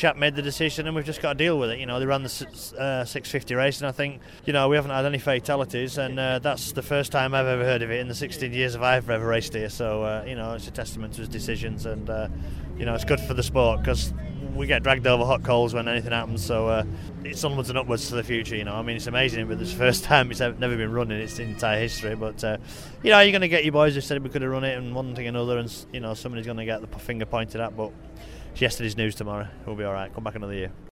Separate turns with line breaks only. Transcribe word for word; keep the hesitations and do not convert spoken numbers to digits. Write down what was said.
chap made the decision, and we've just got to deal with it. You know, they ran the uh, six fifty race, and I think, you know, we haven't had any fatalities, and uh, that's the first time I've ever heard of it in the sixteen years of I've ever raced here. So, uh, you know, it's a testament to his decisions, and uh, you know, it's good for the sport because we get dragged over hot coals when anything happens. So uh, it's onwards and upwards to the future. You know, I mean, it's amazing, but it's the first time it's never been run in its entire history. But uh, you know, you're going to get your boys who said we could have run it, and one thing or another, and you know, somebody's going to get the finger pointed at. But it's yesterday's news tomorrow. We'll be all right. Come back another year.